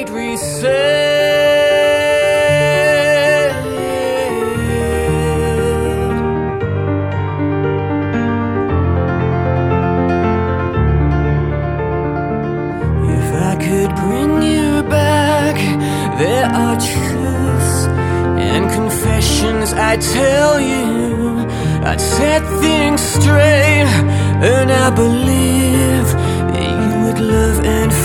might reset. If I could bring you back, there are truths and confessions I'd tell you. I'd set things straight, and I believe that you would love and